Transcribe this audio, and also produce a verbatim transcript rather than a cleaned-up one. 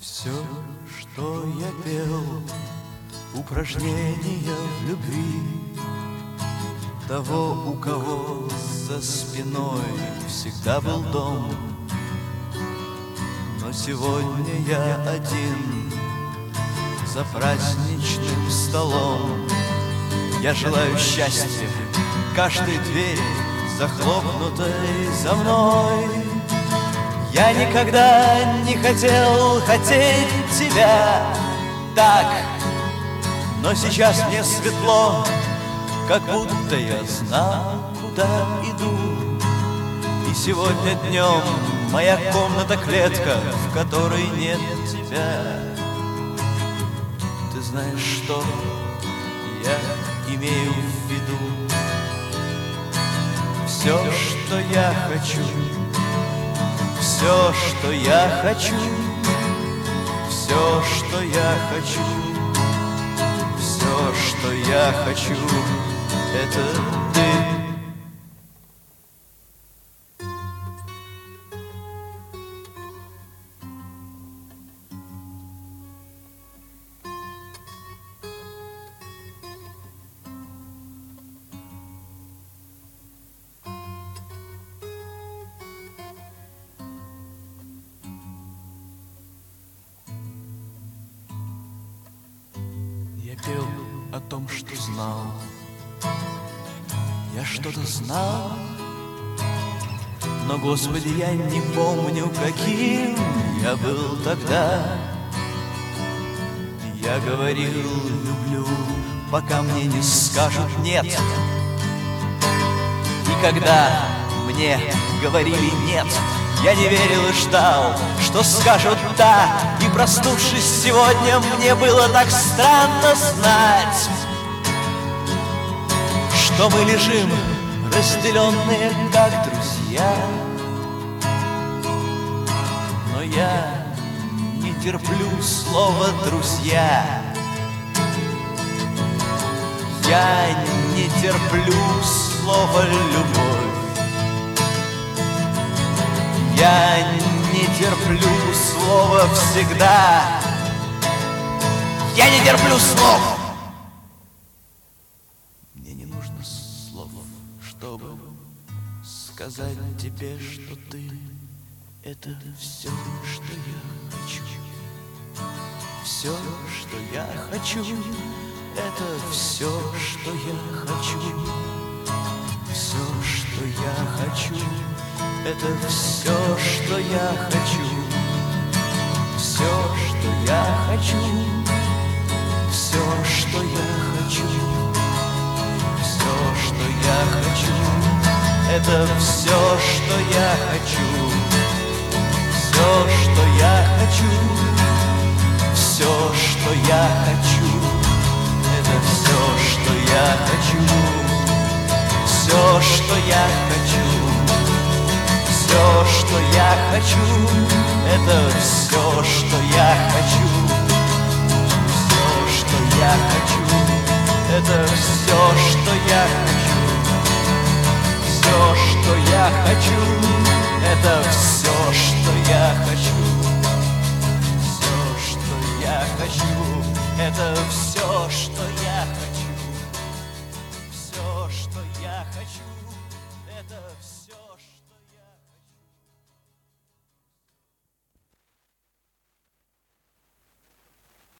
Все, что я пел, упражнения в любви того, у кого за спиной всегда был дом. Но сегодня я один за праздничным столом. Я желаю счастья каждой двери, захлопнутой за мной. Я никогда не хотел хотеть тебя так, но сейчас мне светло, как будто я знал, куда иду. И сегодня днем моя комната клетка, в которой нет тебя. Ты знаешь, что я имею в виду? Все, что я хочу, все, что я хочу, все, что я хочу, все, что я хочу, это ты. Я пел о том, что знал. Я что-то знал, но, Господи, я не помню, каким я был тогда. Я говорил «люблю», пока мне не скажут «нет». И когда мне говорили «нет», я не верил и ждал, что скажут «да». И проснувшись сегодня, мне было так странно знать, что мы лежим, разделенные как друзья. Но я не терплю слова «друзья». Я не терплю слова «любовь». Я не терплю слова «всегда». Я не терплю слов. Мне не нужно слов, чтобы сказать тебе, что ты — это все, что я хочу. Все, что я хочу, это все, что я хочу. Все, что я хочу, это все, что я хочу. Все, что я хочу, все, что я хочу. Все, что я хочу, это все, что я хочу. Все, что я хочу, все, что я хочу, это все, что я хочу. Все, что я хочу, все, что я хочу, это все, что я хочу. Все, что я хочу, это все, что я хочу. Все, что я хочу, это все, что я хочу. Все, что я хочу, это все.